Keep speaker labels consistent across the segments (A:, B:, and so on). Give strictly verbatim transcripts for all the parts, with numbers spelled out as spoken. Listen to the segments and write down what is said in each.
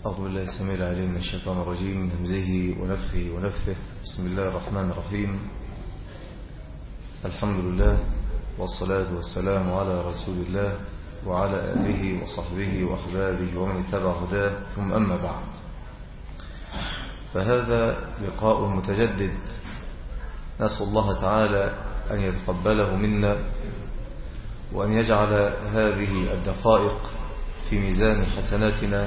A: أعوذ بالله السميع العليم من الشيطان الرجيم من همزه ونفخه ونفثه. بسم الله الرحمن الرحيم. الحمد لله والصلاة والسلام على رسول الله وعلى آله وصحبه وأحبابه ومن اتبع هداه، ثم أما بعد، فهذا لقاء متجدد نسأل الله تعالى أن يتقبله منا وأن يجعل هذه الدقائق في ميزان حسناتنا.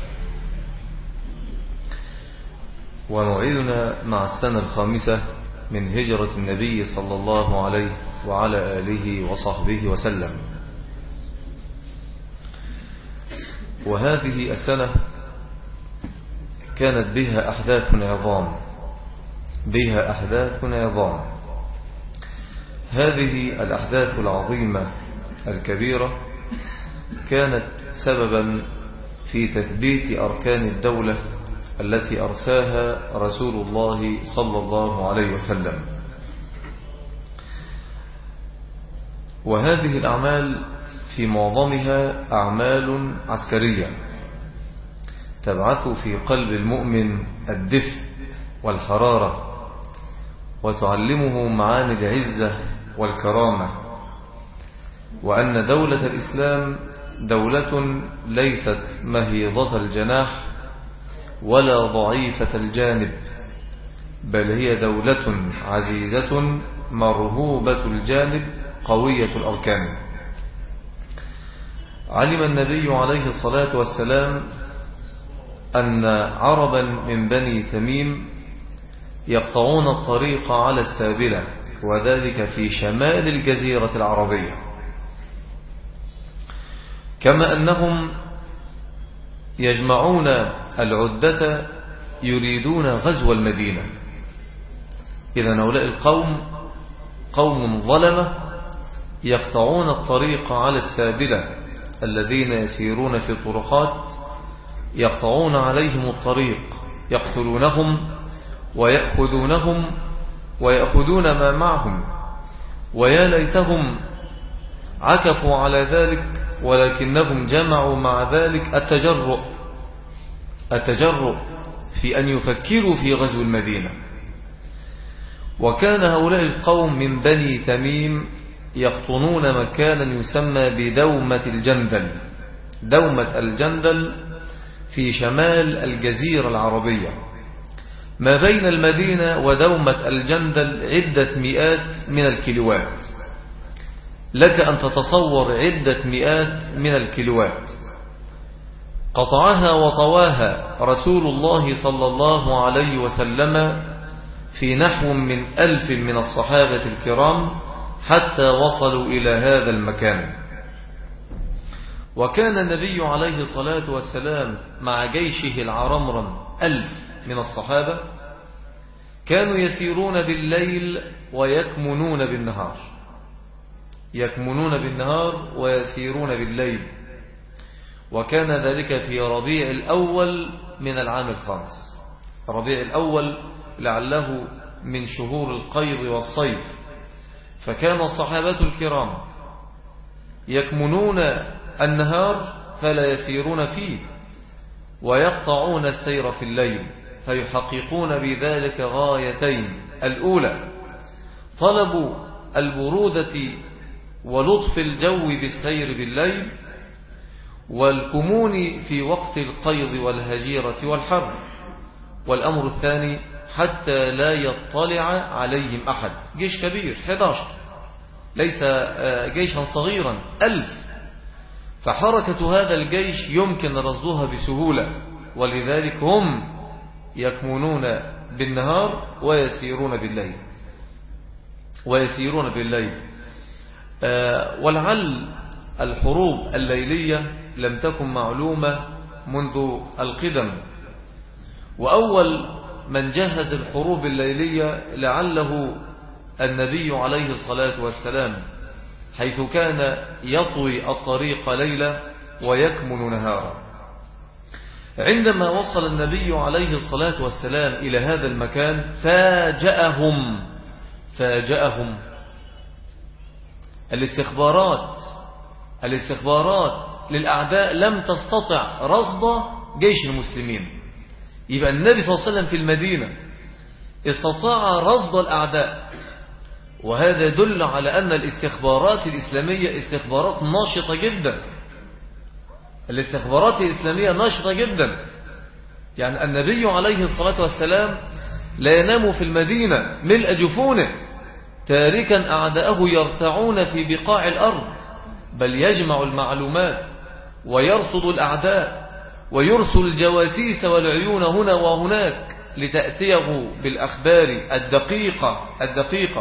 A: ونعيدنا مع السنة الخامسة من هجرة النبي صلى الله عليه وعلى آله وصحبه وسلم. وهذه السنة كانت بها أحداث عظام بها أحداث عظام هذه الأحداث العظيمة الكبيرة كانت سببا في تثبيت أركان الدولة التي أرساها رسول الله صلى الله عليه وسلم. وهذه الأعمال في معظمها أعمال عسكرية تبعث في قلب المؤمن الدفء والحرارة وتعلمه معاني العزة والكرامة، وأن دولة الإسلام دولة ليست مهيضة الجناح ولا ضعيفة الجانب، بل هي دولة عزيزة مرهوبة الجانب قوية الأركان. علم النبي عليه الصلاة والسلام أن عربا من بني تميم يقطعون الطريق على السابلة، وذلك في شمال الجزيرة العربية، كما أنهم يجمعون العدة يريدون غزو المدينة. إذن هؤلاء القوم قوم ظلمة يقطعون الطريق على السابلة، الذين يسيرون في طرقات يقطعون عليهم الطريق، يقتلونهم ويأخذونهم ويأخذون ما معهم. ويا ليتهم عكفوا على ذلك، ولكنهم جمعوا مع ذلك التجرؤ التجرؤ في أن يفكروا في غزو المدينة. وكان هؤلاء القوم من بني تميم يقطنون مكانا يسمى بدومة الجندل دومة الجندل في شمال الجزيرة العربية. ما بين المدينة ودومة الجندل عدة مئات من الكيلوات، لك أن تتصور عدة مئات من الكيلوات. قطعها وطواها رسول الله صلى الله عليه وسلم في نحو من ألف من الصحابة الكرام حتى وصلوا إلى هذا المكان. وكان النبي عليه الصلاة والسلام مع جيشه العرمرم ألف من الصحابة كانوا يسيرون بالليل ويكمنون بالنهار يكمنون بالنهار ويسيرون بالليل. وكان ذلك في ربيع الأول من العام الخامس. ربيع الأول لعله من شهور القيض والصيف، فكان الصحابة الكرام يكمنون النهار فلا يسيرون فيه، ويقطعون السير في الليل، فيحققون بذلك غايتين: الأولى طلب البرودة ولطف الجو بالسير بالليل، والكمون في وقت القيض والهجيرة والحر. والأمر الثاني حتى لا يطلع عليهم أحد. جيش كبير أحد عشر، ليس جيشا صغيرا، ألف. فحركة هذا الجيش يمكن رصدها بسهولة، ولذلك هم يكمنون بالنهار ويسيرون بالليل ويسيرون بالليل ولعل الحروب الليلية لم تكن معلومة منذ القدم، وأول من جهز الحروب الليلية لعله النبي عليه الصلاة والسلام، حيث كان يطوي الطريق ليلة ويكمن نهارا. عندما وصل النبي عليه الصلاة والسلام إلى هذا المكان فاجأهم فاجأهم الاستخبارات الاستخبارات للأعداء لم تستطع رصد جيش المسلمين. يبقى النبي صلى الله عليه وسلم في المدينة استطاع رصد الأعداء، وهذا يدل على أن الاستخبارات الإسلامية استخبارات ناشطة جدا. الاستخبارات الإسلامية ناشطة جدا. يعني النبي عليه الصلاة والسلام لا ينام في المدينة ملء جفونه تاركا أعداءه يرتعون في بقاع الأرض، بل يجمع المعلومات ويرصد الأعداء ويرسل الجواسيس والعيون هنا وهناك لتأتيه بالأخبار الدقيقة الدقيقة.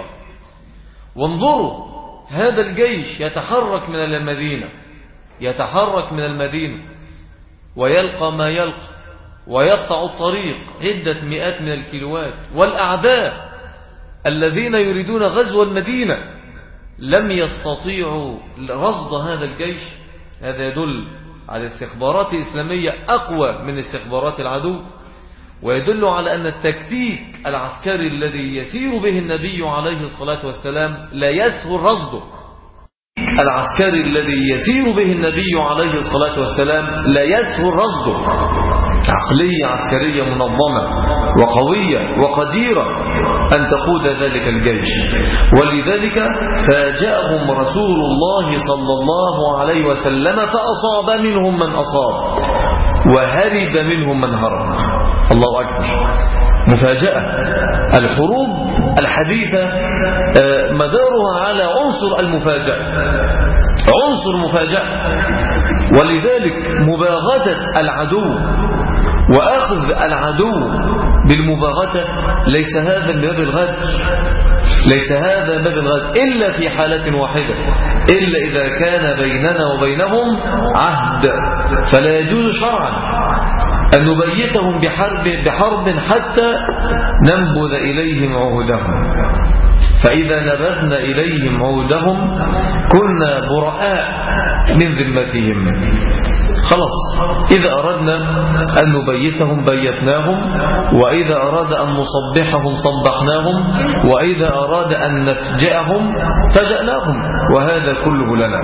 A: وانظروا هذا الجيش يتحرك من المدينة يتحرك من المدينة ويلقى ما يلقى ويقطع الطريق عدة مئات من الكيلوات، والأعداء الذين يريدون غزو المدينة لم يستطيعوا رصد هذا الجيش. هذا يدل على استخبارات الإسلامية أقوى من استخبارات العدو، ويدل على أن التكتيك العسكري الذي يسير به النبي عليه الصلاة والسلام لا يسهل رصده. العسكري الذي يسير به النبي عليه الصلاة والسلام لا يسهل رصده. عقلية عسكرية منظمة وقوية وقديرة أن تقود ذلك الجيش. ولذلك فاجأهم رسول الله صلى الله عليه وسلم فأصاب منهم من أصاب وهرب منهم من هرب. الله أكبر. مفاجأة. الحروب الحديثة مدارها على عنصر المفاجأة، عنصر مفاجأة. ولذلك مباغتة العدو وأخذ العدو بالمباغتة ليس هذا من باب الغدر، ليس هذا من باب الغدر إلا في حالة واحدة، إلا إذا كان بيننا وبينهم عهد، فلا يجوز شرعا أن نبيتهم بحرب, بحرب حتى ننبذ إليهم عهودهم. فإذا نبذنا إليهم عهودهم كنا براء من ذمتهم. خلاص، إذا أردنا أن نبيتهم بيتناهم، وإذا أراد أن نصبحهم صبحناهم، وإذا أراد أن نفجأهم فجأناهم، وهذا كله لنا.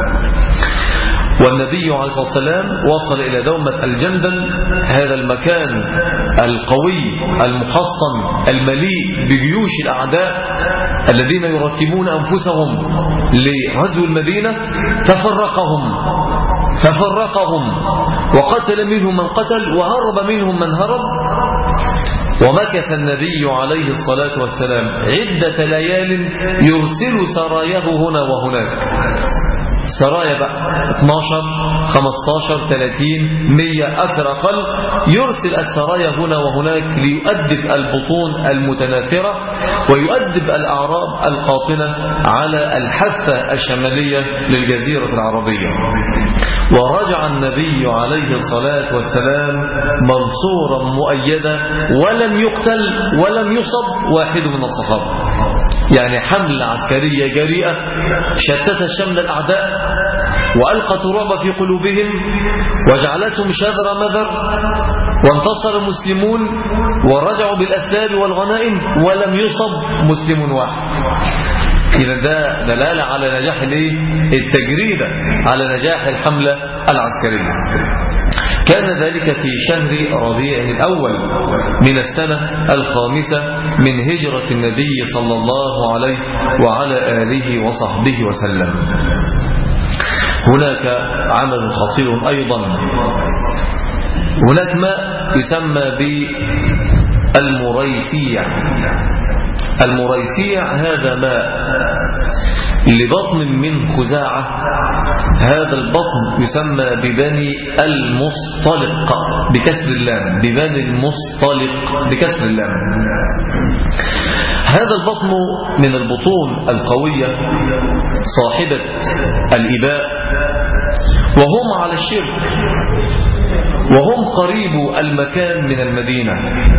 A: والنبي عليه الصلاة والسلام وصل إلى دومة الجندل، هذا المكان القوي المحصن المليء بجيوش الأعداء الذين يرتبون أنفسهم لغزو المدينة، ففرقهم ففرقهم وقتل منهم من قتل وهرب منهم من هرب. ومكث النبي عليه الصلاة والسلام عدة ليال يرسل سراياه هنا وهناك. سرايا بقى اثناشر خمستاشر ثلاثين مية أكثر أقل، يرسل السرايا هنا وهناك ليؤدب البطون المتناثرة ويؤدب الأعراب القاطنة على الحافة الشمالية للجزيرة العربية. ورجع النبي عليه الصلاة والسلام منصورا مؤيدا ولم يقتل ولم يصب واحد من الصحابة. يعني حملة عسكرية جريئة شتت شمل الأعداء وألقت الرعب في قلوبهم وجعلتهم شذر مذر، وانتصر المسلمون ورجعوا بالأسلاب والغنائم ولم يصب مسلم واحد. إذا ده دلالة على نجاح التجريدة، على نجاح الحملة العسكرية. كان ذلك في شهر ربيع الأول من السنة الخامسة من هجرة النبي صلى الله عليه وعلى آله وصحبه وسلم. هناك عمل خطير أيضا، هناك ما يسمى بالمريسيع. المريسيع هذا ماء لبطن من خزاعة، هذا البطن يسمى ببني المصطلق بكسر اللام، ببني المصطلق بكسر اللام. هذا البطن من البطون القوية صاحبة الإباء، وهم على الشرك، وهم قريب المكان من المدينة.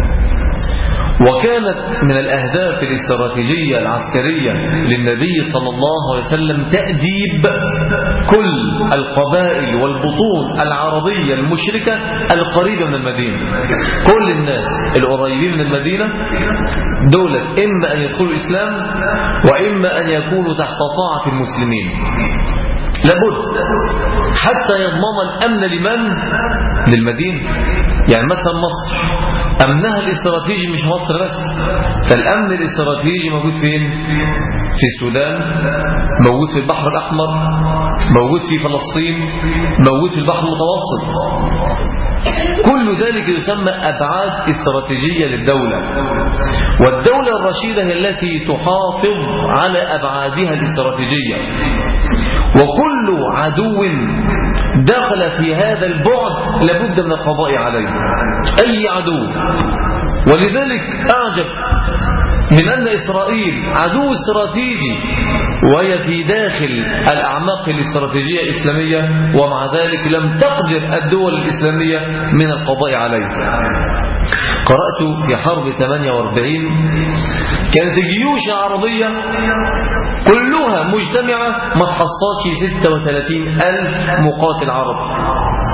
A: وكانت من الأهداف الاستراتيجية العسكرية للنبي صلى الله عليه وسلم تأديب كل القبائل والبطون العربية المشركة القريبة من المدينة. كل الناس القريبين من المدينة دولة إما أن يدخلوا الإسلام وإما أن يكونوا تحت طاعة المسلمين. لابد حتى يضمن الأمن لمن؟ للمدينة. يعني مثلا مصر أمنها الاستراتيجي مش مصر بس، فالأمن الاستراتيجي موجود فين؟ في السودان، موجود في البحر الأحمر، موجود في فلسطين، موجود في البحر المتوسط. كل ذلك يسمى أبعاد استراتيجية للدولة، والدولة الرشيدة هي التي تحافظ على أبعادها الاستراتيجية. وكل عدو دخل في هذا البعد لابد من القضاء عليه، أي عدو. ولذلك أعجب من أن إسرائيل عدو استراتيجي وهي في داخل الأعماق الاستراتيجية الإسلامية، ومع ذلك لم تقدر الدول الإسلامية من القضاء عليه. قرأت في حرب ثمانية وأربعين كانت الجيوش العربية كلها مجتمعة ما تحصلش ستة وثلاثين ألف مقاتل عرب،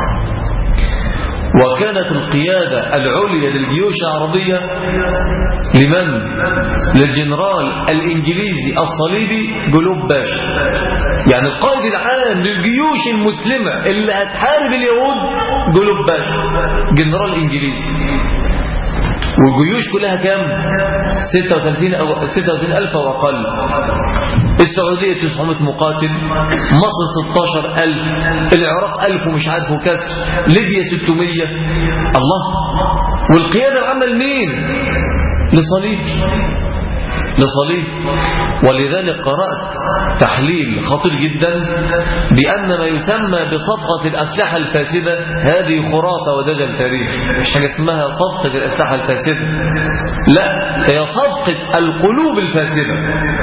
A: وكانت القيادة العليا للجيوش العربية لمن؟ للجنرال الإنجليزي الصليبي جلوب باشا. يعني القائد العام للجيوش المسلمة اللي هتحارب اليهود جلوب باشا، جنرال إنجليزي. والجيوش كلها كام؟ ستة وثلاثين أو ستة وثلاثين ألف أو أقل. السعودية تسعمائة مقاتل، مصر ستاشر ألف، العراق ألف ومش عارف وكسر، ليبيا ستمائة. الله. والقيادة العامة لمين؟ لصليب لصليب. ولذلك قرأت تحليل خطير جدا بأن ما يسمى بصفقة الأسلحة الفاسدة هذه خرافة ودجل تاريخ. مش حاجة اسمها صفقة الأسلحة الفاسدة، لا، هي صفقة القلوب الفاسدة.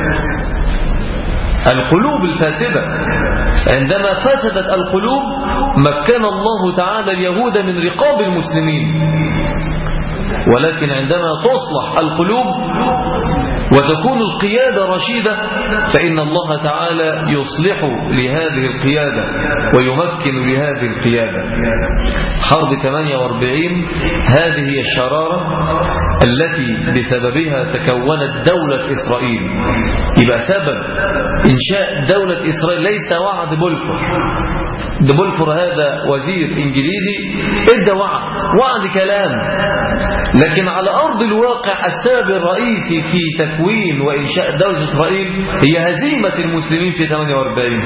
A: القلوب الفاسدة عندما فسدت القلوب مكن الله تعالى اليهود من رقاب المسلمين. ولكن عندما تصلح القلوب وتكون القيادة رشيدة فإن الله تعالى يصلح لهذه القيادة ويمكن لهذه القيادة. حرب ثمانية وأربعين هذه هي الشرارة التي بسببها تكونت دولة إسرائيل. يبقى سبب إنشاء دولة إسرائيل ليس وعد بولفور. ده بولفور هذا وزير إنجليزي ادى وعد وعد كلام، لكن على أرض الواقع السبب الرئيسي في تكوين وإنشاء دولة إسرائيل هي هزيمة المسلمين في ثمانية وأربعين.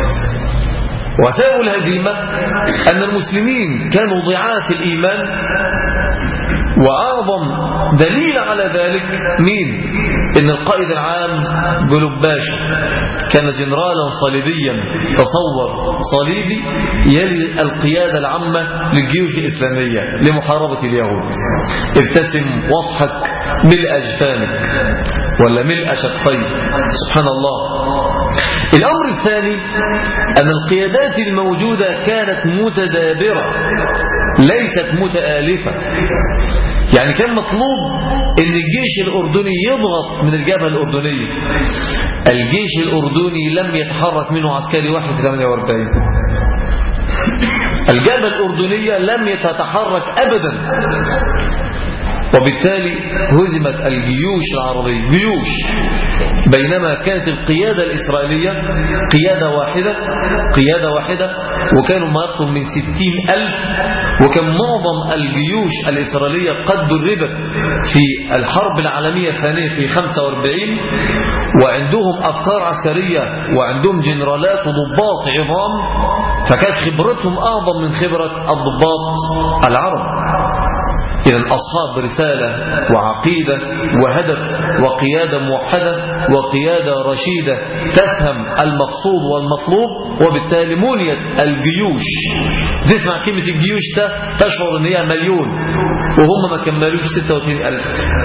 A: وسبب الهزيمة أن المسلمين كانوا ضعاف الإيمان، وأعظم دليل على ذلك مين؟ إن القائد العام جلوب باشا كان جنرالا صليبيا، تصور صليبي يلي القيادة العامة للجيوش الإسلامية لمحاربة اليهود. ابتسم واضحك ملء أجفانك ولا ملء شقيك. سبحان الله. الأمر الثاني أن القيادات الموجودة كانت متدابرة ليست متآلفة. يعني كان مطلوب أن الجيش الأردني يضغط من الجبهة الأردنية. الجيش الأردني لم يتحرك منه عسكري واحد في ثمانية وأربعين. الجبهة الأردنية لم تتحرك أبدا، وبالتالي هزمت الجيوش العربية جيوش، بينما كانت القيادة الإسرائيلية قيادة واحدة قيادة واحدة وكانوا ما يقرب من ستين ألف. وكان معظم الجيوش الإسرائيلية قد دربت في الحرب العالمية الثانية في خمسة وأربعين، وعندهم أفكار عسكرية وعندهم جنرالات وضباط عظام، فكانت خبرتهم أعظم من خبرة الضباط العرب. إذن أصحاب رسالة وعقيدة وهدف وقيادة موحدة وقيادة رشيدة تفهم المقصود والمطلوب، وبالتالي منيت الجيوش. تسمع كلمة الجيوش تشعر أن هي مليون وهم ما كملوش ستة وثلاثين ألف.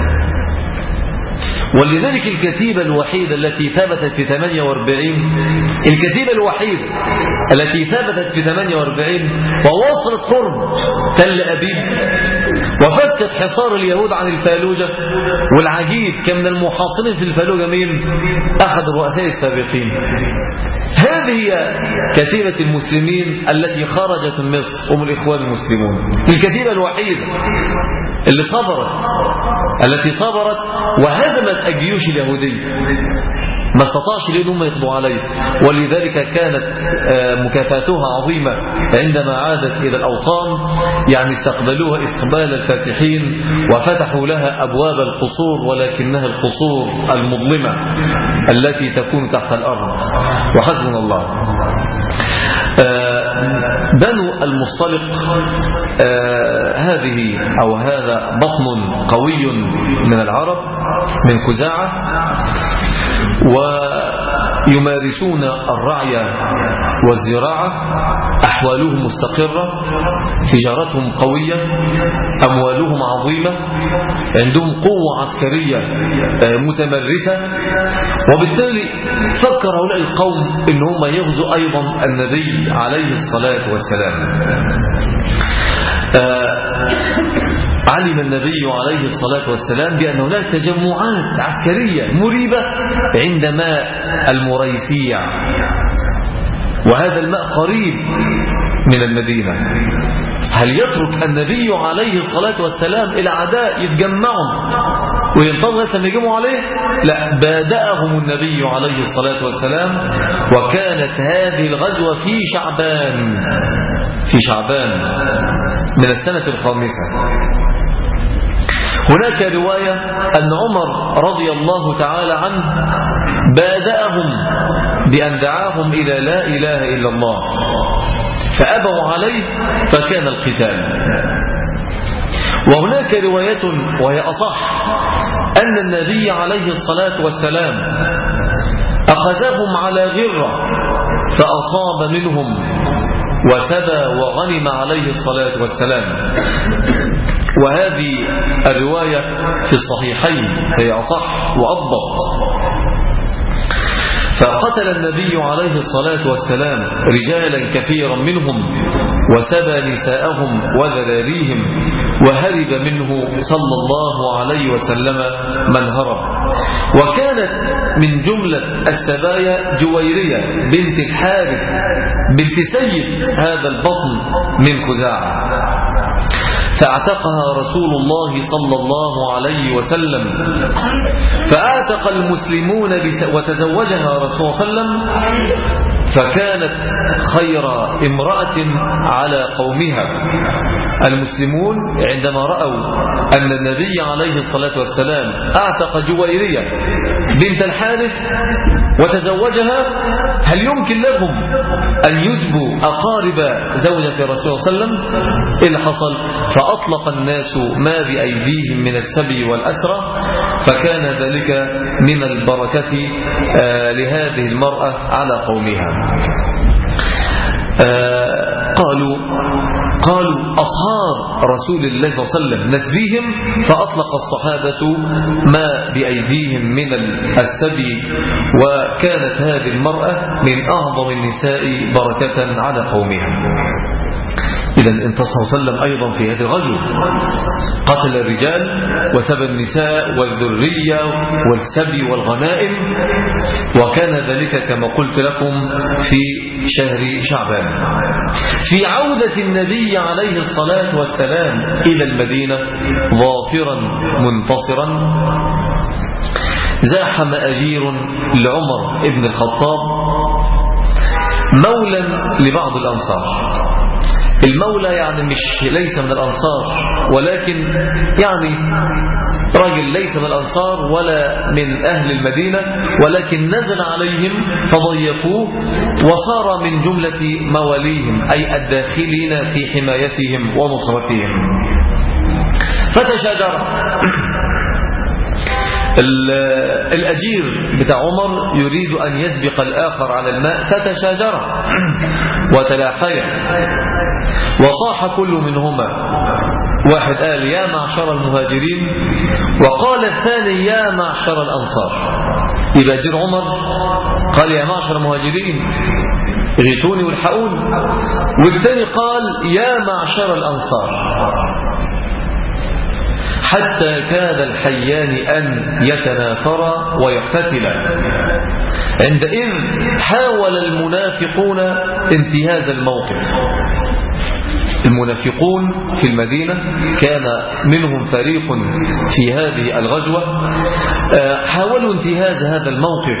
A: ولذلك الكتيبة الوحيدة التي ثبتت في ثمانية وأربعين الكتيبة الوحيدة التي ثبتت في ثمانية وأربعين ووصلت قرب تل أبيب وفتت حصار اليهود عن الفالوجة. والعجيب كان من المحاصرين في الفالوجة مين؟ أحد الرؤساء السابقين. هذه هي كتيبة المسلمين التي خرجت من مصر هم الإخوان المسلمون. الكتيبة الوحيدة اللي صبرت التي صبرت وهزمت الجيوش اليهودية. ما استطاعش لأنهم يقضوا عليه، ولذلك كانت مكافاتها عظيمة عندما عادت إلى الأوطان، يعني استقبلوها استقبال الفاتحين وفتحوا لها أبواب القصور، ولكنها القصور المظلمة التي تكون تحت الأرض، وحسبنا الله. بنو المصطلق هذه أو هذا بطن قوي من العرب من خزاعة، ويمارسون الرعي والزراعة، أحوالهم مستقرة، تجارتهم قوية، أموالهم عظيمة، عندهم قوة عسكرية متمرسة، وبالتالي فكر هؤلاء القوم إن هم يغزوا أيضا النبي عليه الصلاة والسلام. علم النبي عليه الصلاة والسلام بأن هناك تجمعات عسكرية مريبة عند ماء المريسيع، وهذا الماء قريب من المدينة. هل يترك النبي عليه الصلاة والسلام إلى عداء يتجمعهم وينتظر لما يجمعوا عليه؟ لا، بادأهم النبي عليه الصلاة والسلام، وكانت هذه الغزوة في شعبان في شعبان من السنة الخامسة. هناك رواية أن عمر رضي الله تعالى عنه بادأهم بأن دعاهم إلى لا إله إلا الله، فأبوا عليه فكان القتال. وهناك رواية وهي أصح أن النبي عليه الصلاة والسلام أخذهم على غرة فأصاب منهم وسبى وغنم عليه الصلاة والسلام، وهذه الرواية في الصحيحين هي أصح وأضبط. فقتل النبي عليه الصلاة والسلام رجالا كثيرا منهم، وسبى نساءهم وذراريهم، وهرب منه صلى الله عليه وسلم من هرب. وكانت من جملة السبايا جويرية بنت الحارث بنت سيد هذا البطن من خزاعة، فاعتقها رسول الله صلى الله عليه وسلم، فاعتق المسلمون وتزوجها رسول الله صلى الله عليه وسلم، فكانت خير امرأة على قومها. المسلمون عندما رأوا أن النبي عليه الصلاة والسلام اعتق جويرية بنت الحارث وتزوجها، هل يمكن لهم أن يسبوا أقارب زوجة رسول الله صلى الله عليه وسلم؟ إيه اللي حصل؟ فأطلق الناس ما بأيديهم من السبي والأسرى، فكان ذلك من البركة لهذه المرأة على قومها. قالوا قالوا أصهار رسول الله صلى الله عليه وسلم نسبيهم، فأطلق الصحابة ما بأيديهم من السبي، وكانت هذه المرأة من أعظم النساء بركة على قومها. إذا انتصر صلى الله عليه وسلم أيضا في هذه الغزوة، قتل الرجال وسبى النساء والذرية والسبي والغنائم، وكان ذلك كما قلت لكم في شهر شعبان. في عودة النبي عليه الصلاة والسلام إلى المدينة ظافرا منتصرا، زاحم أجير لعمر ابن الخطاب مولا لبعض الأنصار. المولى يعني مش ليس من الأنصار، ولكن يعني رجل ليس من الأنصار ولا من أهل المدينة، ولكن نزل عليهم فضيفوه وصار من جملة مواليهم، أي الداخلين في حمايتهم ونصرتهم. فتشاجر الأجير بتاع عمر يريد أن يسبق الآخر على الماء، فتشاجر وتلاحيا، وصاح كل منهما. واحد قال يا معشر المهاجرين، وقال الثاني يا معشر الأنصار. يبقى أجير عمر قال يا معشر المهاجرين اغيثوني والحقوني، والثاني قال يا معشر الأنصار، حتى كاد الحيان أن يتنافرا ويقتتلا. عندئذ حاول المنافقون انتهاز الموقف، المنافقون في المدينة كان منهم فريق في هذه الغزوة حاولوا انتهاز هذا الموقف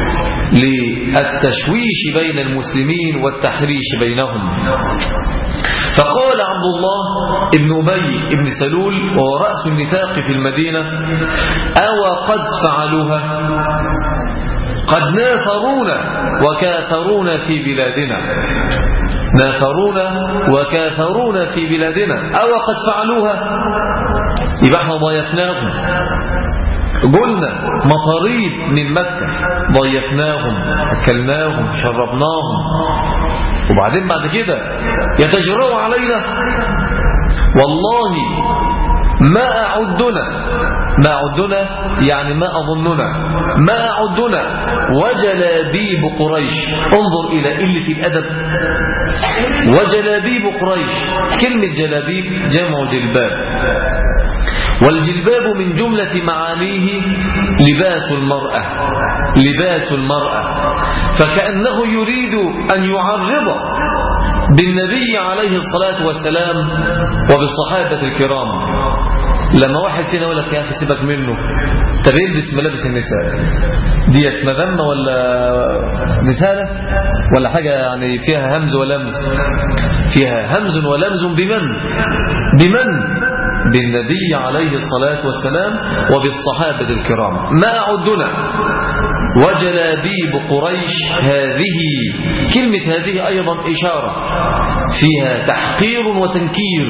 A: للتشويش بين المسلمين والتحريش بينهم. فقال عبد الله ابن أبي ابن سلول وهو رأس النفاق في المدينة: أو قد فعلوها؟ قد نافرونا وكاثرونا في بلادنا نافرونا وكاثرونا في بلادنا أو قد فعلوها؟ يبقى احنا ضيفناهم، قلنا مطاريد من مكة، ضيفناهم أكلناهم شربناهم، وبعدين بعد كده يتجرؤوا علينا؟ والله ما أعدنا ما أعدنا يعني ما أظننا ما أعدنا وجلابيب قريش. انظر إلى قلة الأدب. وجلابيب قريش، كلمة جلابيب جمع جلباب، والجلباب من جملة معانيه لباس المرأة لباس المرأة فكأنه يريد أن يعرض بالنبي عليه الصلاة والسلام وبالصحابة الكرام. لما واحد فينا يقول لك يا أخي سيبك منه، طب يلبس ملابس النساء ديت مذمة ولا نسالة ولا حاجة يعني فيها همز ولمز؟ فيها همز ولمز بمن؟ بمن؟ بالنبي عليه الصلاة والسلام وبالصحابة الكرام. ما أعدنا وجلابيب قريش، هذه كلمة هذه أيضا إشارة فيها تحقير وتنكير،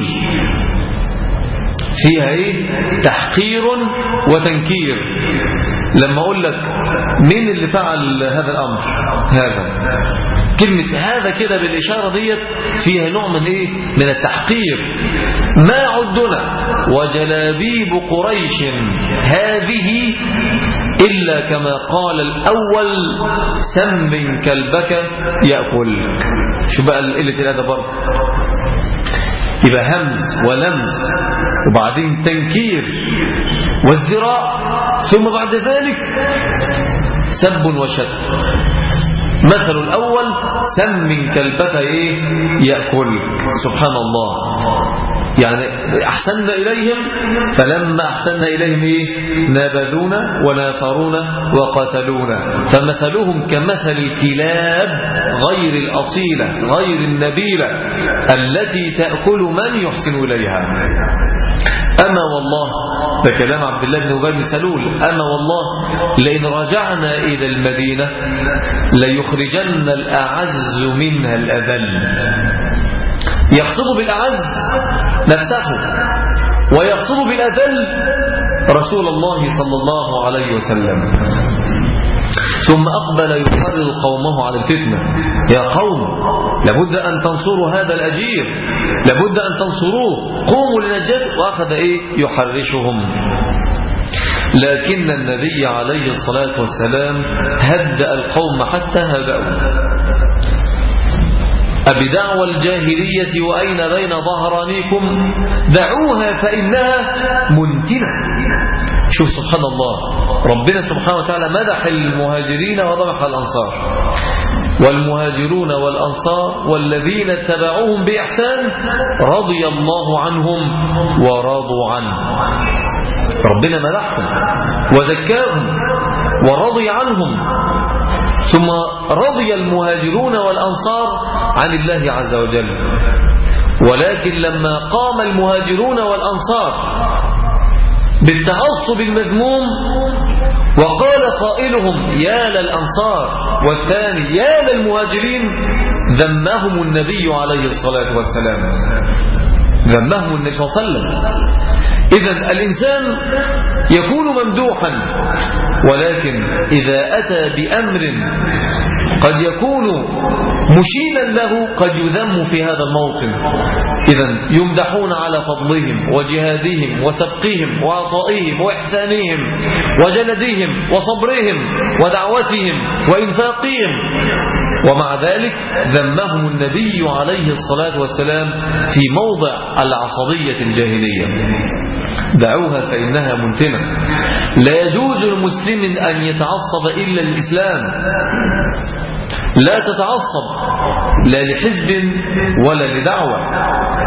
A: فيها إيه؟ تحقير وتنكير. لما أقول لك مين اللي فعل هذا الأمر؟ هذا كلمة هذا كده بالإشارة ديت فيها نوع من إيه؟ من التحقير. ما عدنا وجلابيب قريش هذه إلا كما قال الأول: سم كلبك يأكلك. شو بقى قلة الأدب برضه؟ يبقى همز ولمز وبعدين تنكير والزراء، ثم بعد ذلك سب وشتم. مثل الأول: سم كلبك إيه؟ يأكلك. سبحان الله، يعني أحسننا إليهم فلما أحسننا إليهم إيه؟ نابذونا ونافرونا وقتلونا. فمثلهم كمثل الكلاب غير الأصيلة غير النبيلة التي تأكل من يحسن إليها. أما والله، ده كلام عبد الله بن أبي بن سلول، أما والله لئن رجعنا إلى المدينة ليخرجن الأعز منها الأذل. يقصد بالأعز نفسه ويقصد بالأذل رسول الله صلى الله عليه وسلم. ثم أقبل يحرض قومه على الفتنة: يا قوم لابد أن تنصروا هذا الأجير، لابد أن تنصروه، قوموا لنجاته. وأخذ إيه؟ يحرشهم. لكن النبي عليه الصلاة والسلام هدأ القوم حتى هدأوا. أبدعوى الجاهلية وأين بين ظهرانيكم؟ دعوها فإنها منتنة. شوف سبحان الله، ربنا سبحانه وتعالى مدح المهاجرين ومدح الأنصار. والمهاجرون والأنصار والذين اتبعوهم بإحسان رضي الله عنهم ورضوا عنه. ربنا مدحهم وزكاهم ورضي عنهم. ثم رضي المهاجرون والأنصار عن الله عز وجل. ولكن لما قام المهاجرون والأنصار بالتعصب المذموم وقال قائلهم يا للأنصار والثاني يا للمهاجرين، ذمهم النبي عليه الصلاة والسلام، ذمهم النبي صلى الله عليه وسلم. إذن الإنسان يكون ممدوحا، ولكن إذا أتى بأمر قد يكون مشينا له قد يذم في هذا الموطن. إذن يمدحون على فضلهم وجهادهم وسبقهم وعطائهم وإحسانهم وجلدهم وصبرهم ودعوتهم وإنفاقهم، ومع ذلك ذمهم النبي عليه الصلاة والسلام في موضع العصبية الجاهلية. دعوها فإنها منتنة. لا يجوز لمسلم أن يتعصب إلا الإسلام. لا تتعصب لا لحزب ولا لدعوة.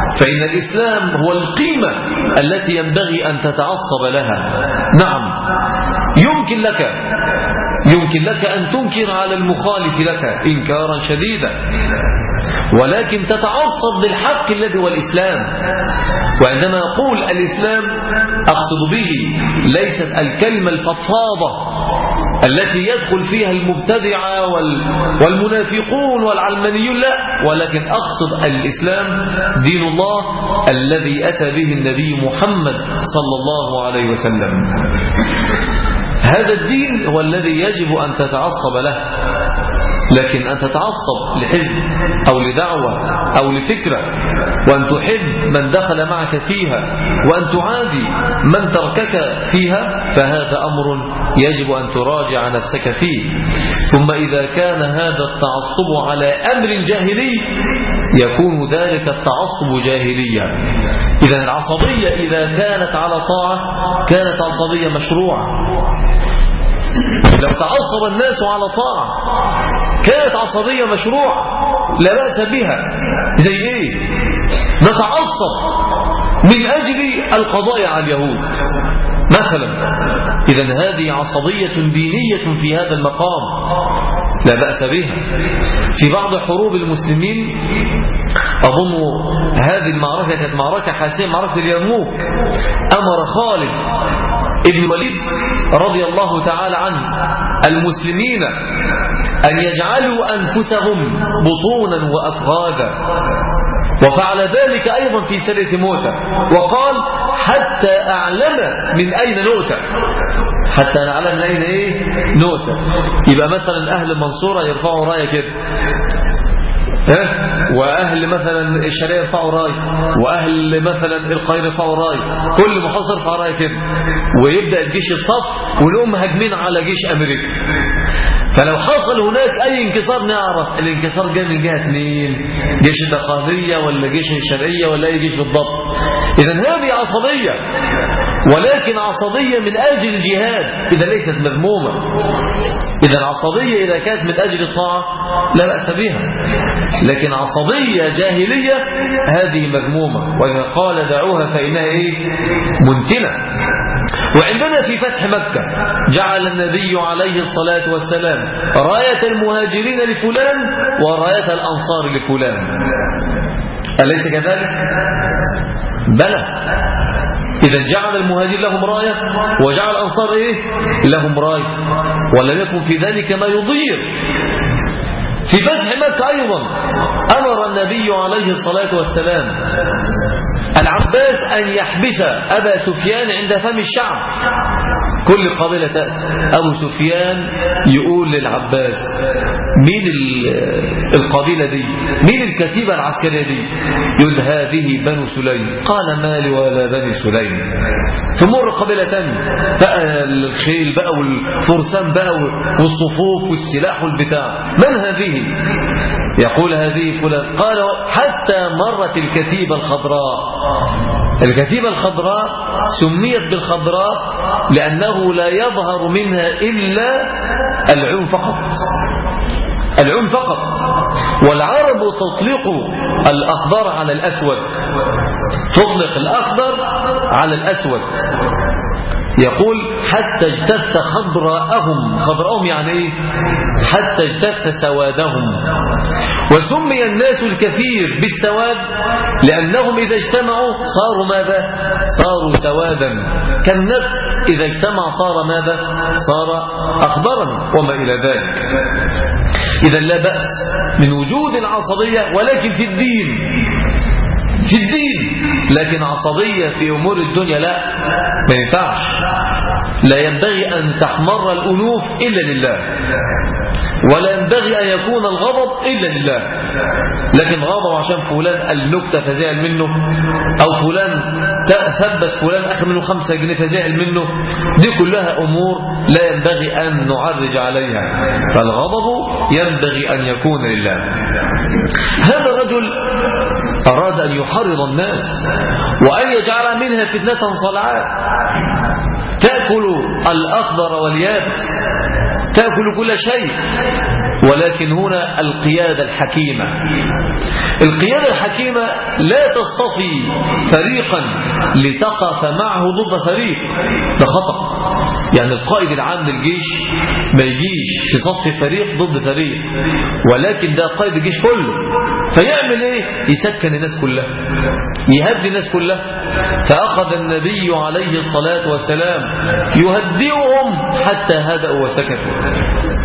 A: فإن الإسلام هو القيمة التي ينبغي أن تتعصب لها. نعم، يمكن لك يمكن لك أن تنكر على المخالف لك إنكارا شديدا، ولكن تتعصب للحق الذي هو الإسلام. وعندما أقول الإسلام أقصد به ليست الكلمة الفضفاضة التي يدخل فيها المبتدعة والمنافقون والعلمانيون، لا، ولكن أقصد الإسلام دين الله الذي أتى به النبي محمد صلى الله عليه وسلم. هذا الدين هو الذي يجب أن تتعصب له، لكن أن تتعصب لحزب أو لدعوة أو لفكرة وأن تحب من دخل معك فيها وأن تعادي من تركك فيها، فهذا أمر يجب أن تراجع نفسك فيه. ثم إذا كان هذا التعصب على أمر جاهلي يكون ذلك التعصب جاهلية. إذا العصبية إذا كانت على طاعة كانت عصبية مشروعة. لو تعصب الناس على طاعة كانت عصبية مشروعة لا بأس بها. زي ايه؟ نتعصب من أجل القضاء على اليهود مثلا، إذن هذه عصبية دينية في هذا المقام لا بأس بها. في بعض حروب المسلمين أظن هذه المعركة كانت معركة حاسمة، معركة اليرموك، أمر خالد ابن الوليد رضي الله تعالى عنه المسلمين أن يجعلوا أنفسهم بطونا وأفغادا، وفعل ذلك أيضا في سنة موتة، وقال حتى أعلم من أين نؤتى، حتى نعلم من أين إيه نؤتى. يبقى مثلا أهل المنصورة يرفعوا راية كده، وأهل مثلا الشرقية يرفعوا راي، وأهل مثلا القاهرة يرفعوا راي، كل محافظة يرفع راي كده، ويبدأ الجيش يتصف ونقوم هاجمين على جيش أمريكا. فلو حصل هناك أي انكسار نعرف الانكسار جاي من جهة مين، جيش القاهرية ولا جيش الشرقية ولا أي جيش بالضبط. إذن هذه عصبية، ولكن عصبية من أجل الجهاد، إذا ليست مذمومة. إذا العصبية إذا كانت من أجل الطاعة لا بأس بها، لكن عصبية جاهلية هذه مذمومة، وإذا قال دعوها فإنها إيه؟ منتنة. وعندنا في فتح مكة جعل النبي عليه الصلاة والسلام راية المهاجرين لفلان وراية الأنصار لفلان، أليس كذلك؟ بلى. إذا جعل المهاجر لهم راية وجعل الأنصار إيه؟ لهم راية، ولم يكن في ذلك ما يضير. في فتح مكة أيضا أمر النبي عليه الصلاة والسلام العباس أن يحبس أبا سفيان عند فم الشعب. كل قبيلة تأتي، أبو سفيان يقول للعباس مين القبيلة دي، مين الكتيبة العسكرية دي، يقول هذه بنو سليم. قال مالي ولا بني سليم. تمر قبيلة تانية بقى الخيل بقى والفرسان بقى والصفوف والسلاح والبتاع، من هذه؟ يقول هذه فلان. قال حتى مرت الكتيبة الخضراء. الكتيبة الخضراء سميت بالخضراء لأنه لا يظهر منها إلا العم فقط، العم فقط. والعرب تطلق الأخضر على الأسود، تطلق الأخضر على الأسود. يقول حتى اجتث خضراءهم، خضراءهم يعني ايه؟ حتى اجتث سوادهم. وسمي الناس الكثير بالسواد لأنهم إذا اجتمعوا صاروا ماذا؟ صاروا سوادا. كالنفط إذا اجتمع صار ماذا؟ صار أخضرا وما إلى ذلك. إذا لا بأس من وجود العصبية، ولكن في الدين، في الدين، لكن عصبية في أمور الدنيا لا، ما ينفعش. لا ينبغي أن تحمر الأنوف إلا لله، ولا ينبغي أن يكون الغضب إلا لله. لكن غضب عشان فلان النكتة فزعل منه، أو فلان ثبت فلان أخذ منه خمسة جنيه فزعل منه، دي كلها أمور لا ينبغي أن نعرج عليها. فالغضب ينبغي أن يكون لله. هذا الرجل أراد أن يحرض الناس وأن يجعل منها فتنة صلعاء تأكل الأخضر واليابس، تأكل كل شيء، ولكن هنا القيادة الحكيمة. القيادة الحكيمة لا تصطفي فريقا لتقف معه ضد فريق، ده خطأ. يعني القائد العام للجيش ما يجيش في صف فريق ضد فريق، ولكن ده قائد الجيش كله، فيعمل ايه؟ يسكن الناس كلها، يهدي الناس كلها. فأخذ النبي عليه الصلاة والسلام يهدئهم حتى هدأوا وسكتوا،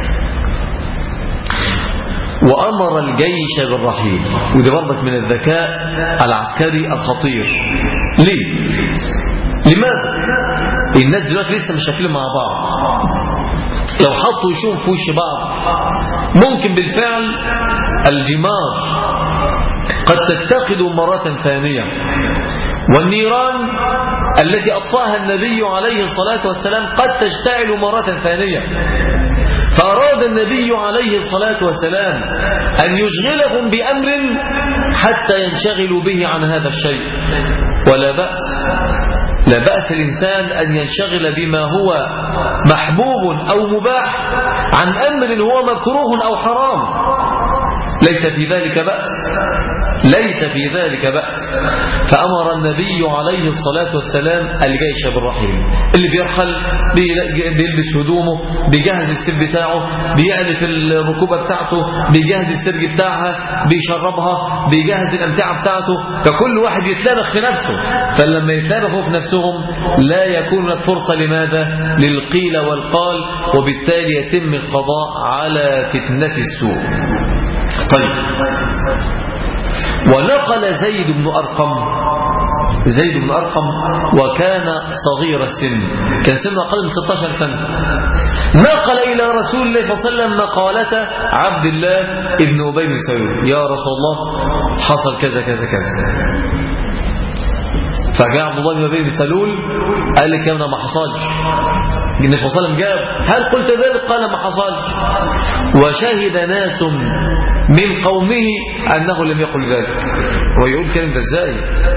A: وأمر الجيش بالرحيل. ودي برضك من الذكاء العسكري الخطير. ليه؟ لماذا؟ الناس دلوقتي لسه مش شايفين مع بعض، لو حطوا يشوفوا في وش بعض ممكن بالفعل الجمار قد تتخذ مرة ثانية، والنيران التي أطفاها النبي عليه الصلاة والسلام قد تشتعل مرة ثانية. فأراد النبي عليه الصلاة والسلام أن يشغلهم بأمر حتى ينشغلوا به عن هذا الشيء. ولا بأس، لا بأس الإنسان أن ينشغل بما هو محبوب أو مباح عن أمر هو مكروه أو حرام، ليس في ذلك بأس، ليس في ذلك بأس. فأمر النبي عليه الصلاة والسلام الجيش بالرحيل. اللي بيرحل بيلبس هدومه، بيجهز السر بتاعه، بيعرف الركوبة بتاعته، بيجهز السرج بتاعها، بيشربها، بيجهز الأمتعة بتاعته. فكل واحد يتلبخ في نفسه، فلما يتلبخوا في نفسهم لا يكون لك فرصة لماذا؟ للقيل والقال، وبالتالي يتم القضاء على فتنة السوء. طيب، ونقل زيد بن أرقم زيد بن أرقم وكان صغير السن، كان سنه أقل من ستة عشر سنة، نقل إلى رسول الله صلى الله عليه وسلم مقالة عبد الله ابن أبي بن سلول: يا رسول الله حصل كذا كذا كذا. فجاء عبد الله بن أبي بن سلول قال لك أنا ما حصلش. النبي صلى الله عليه وسلم جاب: هل قلت ذلك؟ قال ما حصلش. وشهد ناس من قومه أنه لم يقل ذلك. ويقول كلمة ازاي؟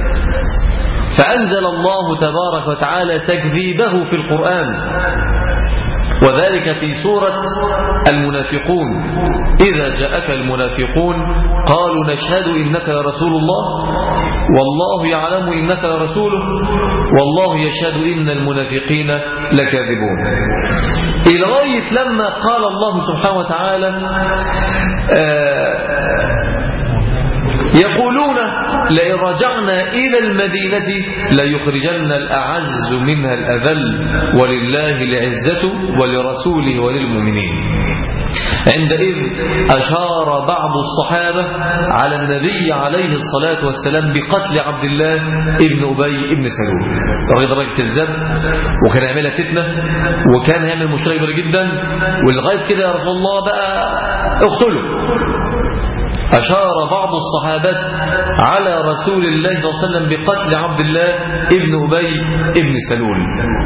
A: فأنزل الله تبارك وتعالى تكذيبه في القرآن، وذلك في سورة المنافقون: إذا جاءك المنافقون قالوا نشهد إنك يا رسول الله والله يعلم إنك يا رسوله والله يشهد إن المنافقين لكاذبون. إلى غاية لما قال الله سبحانه وتعالى آه يقولون لئن رجعنا إلى المدينة ليخرجن الأعز منها الأذل ولله العزة ولرسوله وللمؤمنين. عندئذ أشار بعض الصحابة على النبي عليه الصلاة والسلام بقتل عبد الله ابن أبي ابن سلول. الراجل راجل كذاب، وكان يعملها فتنة، وكان يعمل مشكلة كبيرة جدا، ولغاية كده يا رسول الله بقى اقتله. أشار بعض الصحابة على رسول الله صلى الله عليه وسلم بقتل عبد الله ابن أبي ابن سلول،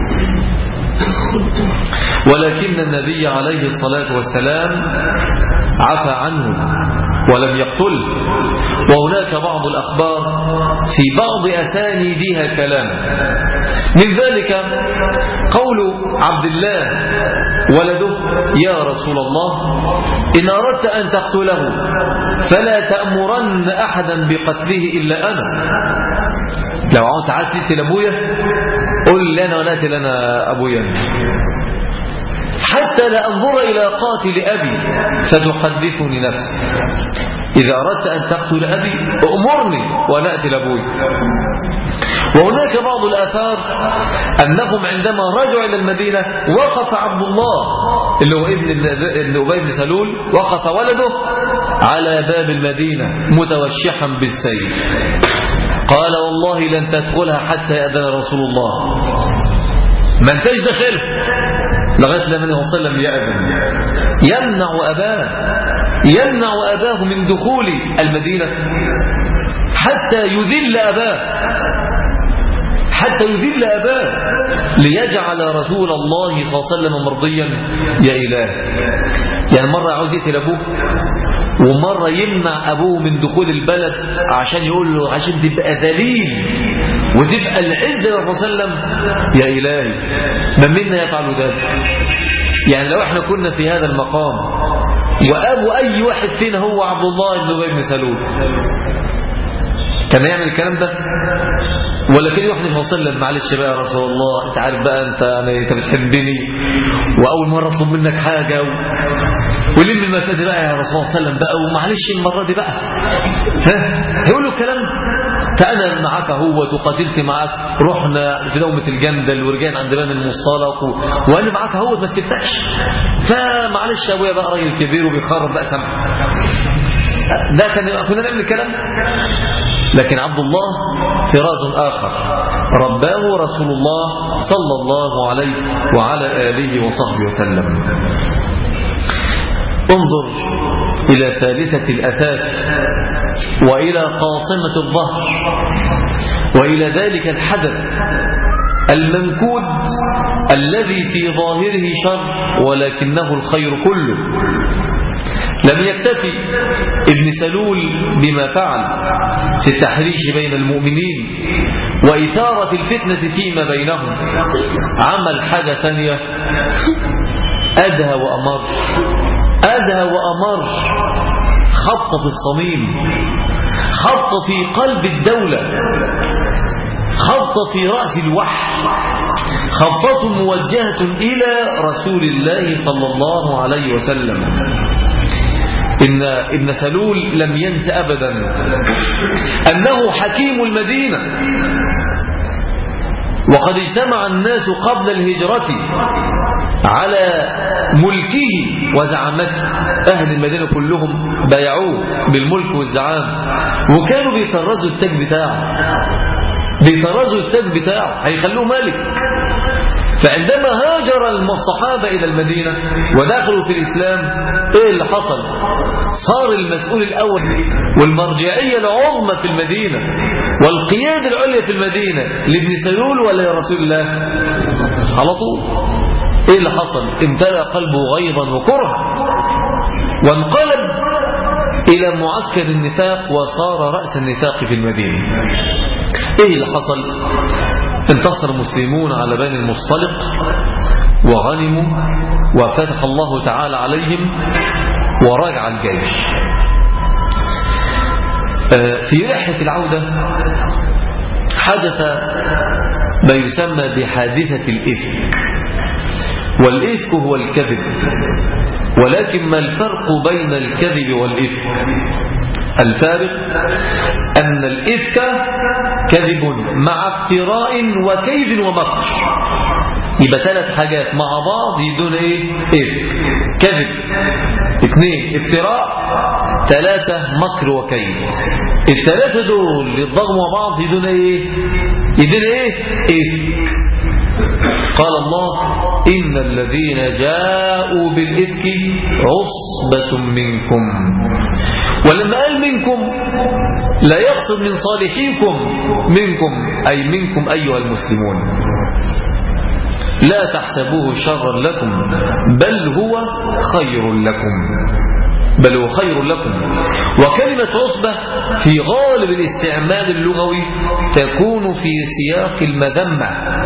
A: ولكن النبي عليه الصلاة والسلام عفى عنه ولم يقتله. وهناك بعض الأخبار في بعض أسانيدها كلام، من ذلك قول عبد الله ولده: يا رسول الله إن أردت أن تقتله فلا تأمرن أحدا بقتله إلا أنا. لو عاوز عاد تقتل أبويا قل لنا ولا تلنا أبويا، حتى لا أنظر إلى قاتل أبي فتحدثني نفسي. إذا أردت أن تقتل أبي أمرني ولا أقتل أبوي. وهناك بعض الآثار أنهم عندما رجعوا إلى المدينة وقف عبد الله اللي هو ابن أبي بن سلول، وقف ولده على باب المدينة متوشحا بالسيف، قال: والله لن تدخلها حتى يأذن رسول الله. ما انتش داخل لغاية لما النبي صلى الله عليه وسلم يأذن. يمنع أباه يمنع أباه من دخول المدينة حتى يذل أباه حتى يذل أباه ليجعل رسول الله صلى الله عليه وسلم مرضيا. يا إله، يعني مرة عاوز يقتل أبوه، ومرة يمنع أبوه من دخول البلد عشان يقول له عشان تبقى ذليل وتبقى العزة للرسول صلى الله عليه وسلم. يا إلهي، من منا يفعل ذلك؟ يعني لو احنا كنا في هذا المقام وأبو أي واحد فينا هو عبد الله بن أبي بن سلول. كان يعمل الكلام ده ولا كان يروح للنبي صلى الله عليه وسلم معلش بقى يا رسول الله انت عارف بقى انت انت بتحبني واول مره اطلب منك حاجه و... ولم المسألة بقى يا رسول الله صلى الله عليه وسلم بقى ومعلش المره دي بقى ها هيقول له الكلام فانا معاك هو وقاتلت معاك رحنا في دومه الجندل ورجعنا عند باب المصطلق و... وانا معاك هو ما سبتكش فمعلش يا ابويا بقى راجل كبير وبيخرب بقى سمع ده كان كنا نعمل الكلام. لكن عبد الله طراز آخر رباه رسول الله صلى الله عليه وعلى آله وصحبه وسلم. انظر إلى ثالثة الأثاث وإلى قاصمة الظهر وإلى ذلك الحدث المنكود الذي في ظاهره شر ولكنه الخير كله. لم يكتفي ابن سلول بما فعل في التحريش بين المؤمنين وإثارة الفتنة فيما بينهم، عمل حاجة ثانية أدهى وأمر أدهى وأمر خط في الصميم، خط في قلب الدولة، خط في رأس الوحي، خطة موجهة إلى رسول الله صلى الله عليه وسلم. إن ابن سلول لم ينس أبدا أنه حكيم المدينة، وقد اجتمع الناس قبل الهجرة على ملكه وزعامته. أهل المدينة كلهم بايعوه بالملك والزعام وكانوا بيطرزوا التاج بتاعه بيطرزوا التاج بتاعه هيخلوه ملك. فعندما هاجر الصحابة إلى المدينة ودخلوا في الإسلام إيه اللي حصل؟ صار المسؤول الأول والمرجعية العظمى في المدينة والقيادة العليا في المدينة لابن سلول ولا لرسول الله؟ على طول إيه اللي حصل؟ امتلأ قلبه غيظا وكرها وانقلب إلى معسكر النفاق وصار رأس النفاق في المدينة. إيه اللي حصل؟ انتصر المسلمون على بني المصطلق وغنموا وفتح الله تعالى عليهم ورجع الجيش. في رحلة العودة حدث ما يسمى بحادثة الإفك، والإفك هو الكذب، ولكن ما الفرق بين الكذب والإفك؟ الفارق أن الإفك كذب مع افتراء وكيد ومكر، يبقى ثلاث حاجات مع بعض يدون ايه؟ إفك. كذب، اثنين افتراء، ثلاثة مكر وكيد. الثلاثة دول يتضغموا مع بعض يدون ايه؟ يدون ايه؟ إفك. قال الله إن الذين جاءوا بالإفك عصبة منكم، ولما قال منكم لا يقصد من صالحيكم منكم أي منكم أيها المسلمون. لا تحسبوه شرا لكم بل هو خير لكم بل هو خير لكم. وكلمة عصبة في غالب الاستعمال اللغوي تكون في سياق المذمة.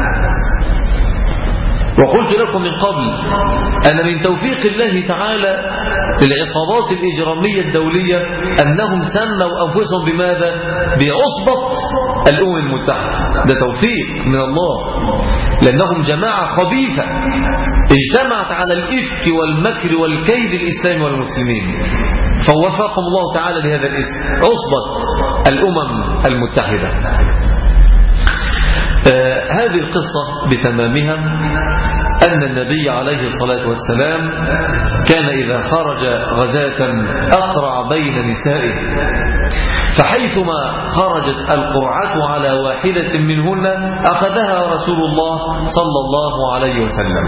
A: وقلت لكم من قبل أن من توفيق الله تعالى للعصابات الإجرامية الدولية أنهم سموا أنفسهم بماذا؟ بعصبة الأمم المتحدة. ده توفيق من الله، لأنهم جماعة خبيثة اجتمعت على الإفك والمكر والكيد الإسلام والمسلمين، فوفقهم الله تعالى لهذا الاسم عصبة الأمم المتحدة. آه هذه القصة بتمامها أن النبي عليه الصلاة والسلام كان إذا خرج غزاة أقرع بين نسائه، فحيثما خرجت القرعة على واحدة منهن أخذها رسول الله صلى الله عليه وسلم.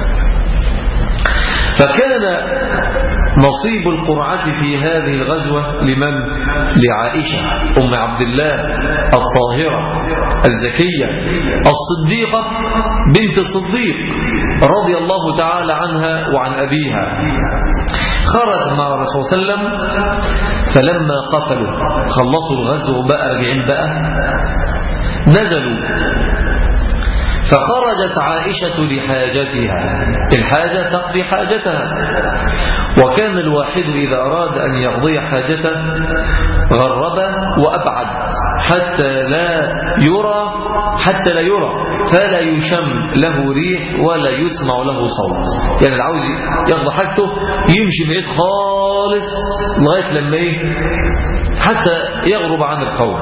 A: فكان نصيب القرعة في هذه الغزوة لمن؟ لعائشة أم عبد الله الطاهرة الزكية الصديقة بنت الصديق رضي الله تعالى عنها وعن أبيها. خرج مع الرسول صلى الله عليه وسلم، فلما قتلوا خلصوا الغزو بقى راجعين بقى نزلوا فخرجت عائشة لحاجتها، الحاجة تقضي حاجتها، وكان الواحد إذا أراد أن يقضي حاجته غرب وأبعد حتى لا يرى حتى لا يرى فلا يشم له ريح ولا يسمع له صوت. يعني العاوز يقضي حاجته يمشي بعيد خالص لغاية لما ايه حتى يغرب عن القوم.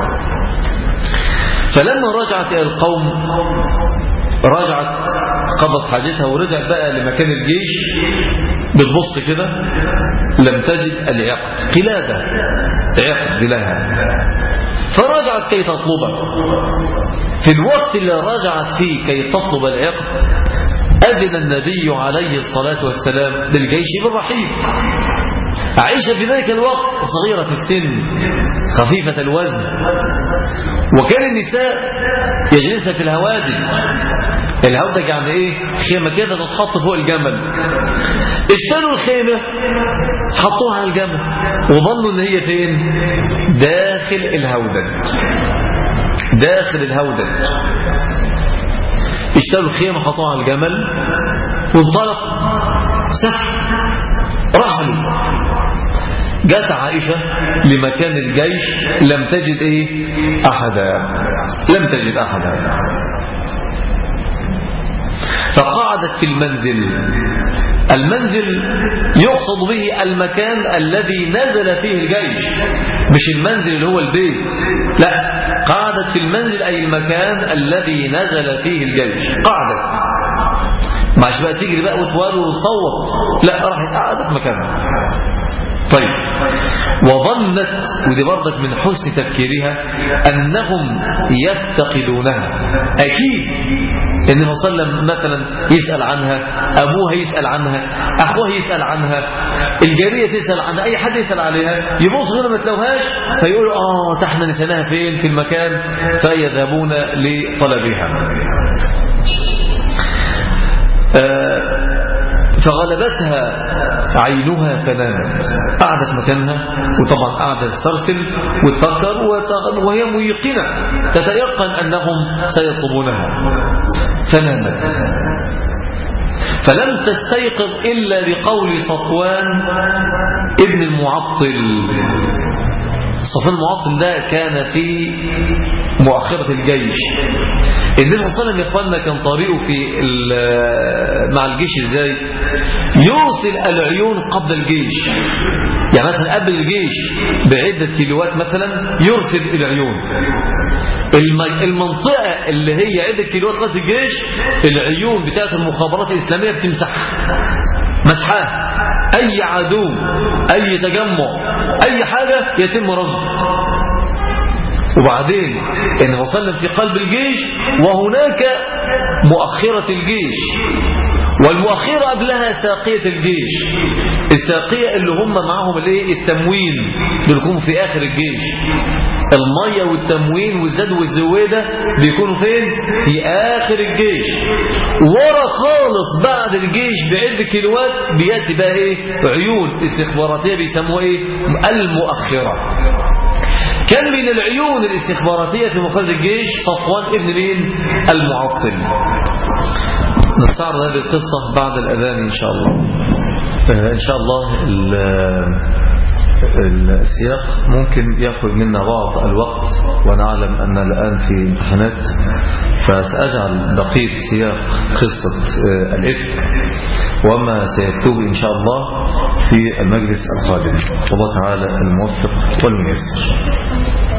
A: فلما رجعت إلى القوم رجعت قضت حاجتها ورجعت بقى لمكان الجيش، بتبص كده لم تجد العقد، قلادة عقد لها، فرجعت كي تطلبه. في الوقت اللي رجعت فيه كي تطلب العقد أذن النبي عليه الصلاة والسلام للجيش بالرحيل. عائشة في ذلك الوقت صغيرة السن خفيفة الوزن، وكان النساء يجلسن في الهوادج. الهودج يعني ايه؟ خيمة كده تتحط فوق الجمل. اشتروا الخيمة حطوها على الجمل وظنوا ان هي فين؟ داخل الهودج، داخل الهودج. اشتروا الخيمة حطوها على الجمل وانطلق سفر رحلوا. جاءت عائشة لمكان الجيش لم تجد ايه؟ احدا، لم تجد احدا، فقعدت في المنزل. المنزل يقصد به المكان الذي نزل فيه الجيش، مش المنزل اللي هو البيت، لا، قعدت في المنزل أي المكان الذي نزل فيه الجيش. قعدت معش بقى تجري بقى وتوالي وتصوت، لا، راحت قعدت في مكانها. طيب، وظنت، ودي برضك من حسن تفكيرها، أنهم يفتقدونها. أكيد النبي صلى الله عليه وسلم مثلا يسأل عنها، أبوها يسأل عنها، أخوها يسأل عنها، الجارية تسأل عنها، أي حد يسأل عليها، يبص غير ما تلوهاش فيقولوا آه تحنا نسألها فين في المكان، فيذهبون لطلبها. آه فغلبتها عينها فنامت، قعدت مكانها، وطبعا قعدت تسترسل وتفكر وهي ميقنة تتيقن أنهم سيطلبونها، فنامت. فلم تستيقظ إلا لقول صفوان ابن المعطل. صفوان المعطل ده كان في مؤخرة الجيش. النبي صلى الله عليه وسلم يا اخواننا كان طريقه في مع الجيش ازاي؟ يرسل العيون قبل الجيش. يعني مثلا قبل الجيش بعدة كيلوات مثلا يرسل العيون. المنطقة اللي هي عدة كيلوات لغاية الجيش العيون بتاعت المخابرات الإسلامية بتمسحها مسحها. أي عدو، أي تجمع، أي حاجة يتم رصده. وبعدين النبي صلى الله عليه وسلم في قلب الجيش، وهناك مؤخرة الجيش، والمؤخرة قبلها ساقية الجيش. الساقية اللي هم معهم الايه؟ التموين، بيكونوا في آخر الجيش. المية والتموين والزاد والزويدة بيكونوا فين؟ في آخر الجيش. ورا خالص بعد الجيش بعد كيلوات بيأتي بقى ايه؟ عيون استخباراتية بيسموها ايه؟ المؤخرة. كان من العيون الاستخباراتية في مخرج الجيش صفوان ابن مين؟ المعطل. نستعرض هذه القصة بعد الأذان إن شاء الله. إن شاء الله السياق ممكن يأخذ منا بعض الوقت، ونعلم أن الآن في امتحانات، فسأجعل بقية سياق قصة الإفك وما سيكتب إن شاء الله في المجلس القادم. والله تعالى الموفق والميسر.